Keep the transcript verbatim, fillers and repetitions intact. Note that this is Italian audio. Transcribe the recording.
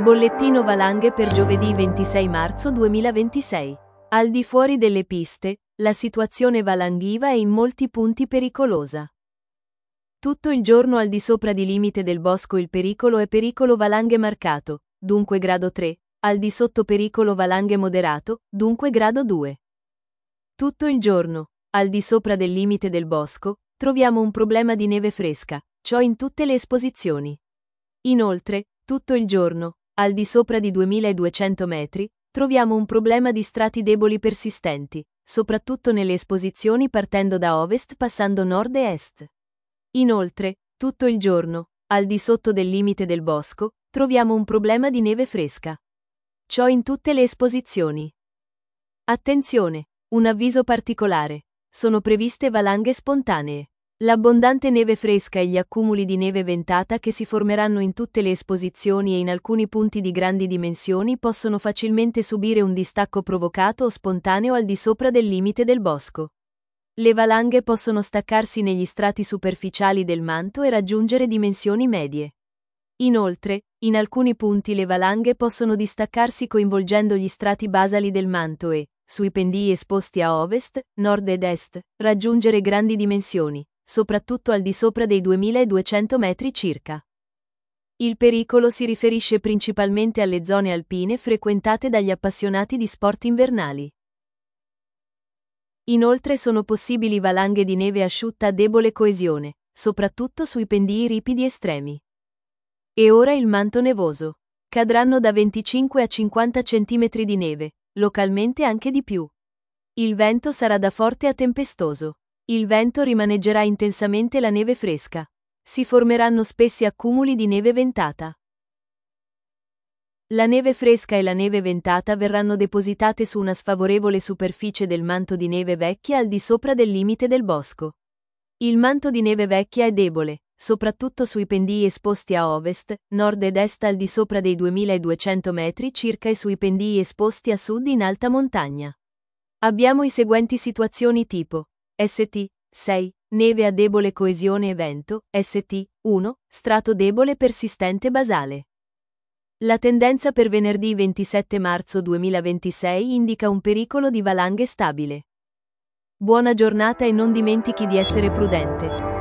Bollettino valanghe per giovedì ventisei marzo duemilaventisei. Al di fuori delle piste, la situazione valanghiva è in molti punti pericolosa. Tutto il giorno al di sopra di limite del bosco il pericolo è pericolo valanghe marcato, dunque grado tre, al di sotto pericolo valanghe moderato, dunque grado due. Tutto il giorno, al di sopra del limite del bosco, troviamo un problema di neve fresca, ciò in tutte le esposizioni. Inoltre, tutto il giorno, al di sopra di duemiladuecento metri, troviamo un problema di strati deboli persistenti, soprattutto nelle esposizioni partendo da ovest passando nord e est. Inoltre, tutto il giorno, al di sotto del limite del bosco, troviamo un problema di neve fresca. Ciò in tutte le esposizioni. Attenzione! Un avviso particolare. Sono previste valanghe spontanee. L'abbondante neve fresca e gli accumuli di neve ventata che si formeranno in tutte le esposizioni e in alcuni punti di grandi dimensioni possono facilmente subire un distacco provocato o spontaneo al di sopra del limite del bosco. Le valanghe possono staccarsi negli strati superficiali del manto e raggiungere dimensioni medie. Inoltre, in alcuni punti le valanghe possono distaccarsi coinvolgendo gli strati basali del manto e, sui pendii esposti a ovest, nord ed est, raggiungere grandi dimensioni, soprattutto al di sopra dei duemiladuecento metri circa. Il pericolo si riferisce principalmente alle zone alpine frequentate dagli appassionati di sport invernali. Inoltre sono possibili valanghe di neve asciutta a debole coesione, soprattutto sui pendii ripidi estremi. E ora il manto nevoso. Cadranno da venticinque a cinquanta centimetri di neve, localmente anche di più. Il vento sarà da forte a tempestoso. Il vento rimaneggerà intensamente la neve fresca. Si formeranno spessi accumuli di neve ventata. La neve fresca e la neve ventata verranno depositate su una sfavorevole superficie del manto di neve vecchia al di sopra del limite del bosco. Il manto di neve vecchia è debole, soprattutto sui pendii esposti a ovest, nord ed est al di sopra dei duemiladuecento metri circa e sui pendii esposti a sud in alta montagna. Abbiamo i seguenti situazioni tipo S T sei, neve a debole coesione e vento, S T uno, strato debole persistente basale. La tendenza per venerdì ventisette marzo duemilaventisei indica un pericolo di valanghe stabile. Buona giornata e non dimentichi di essere prudente.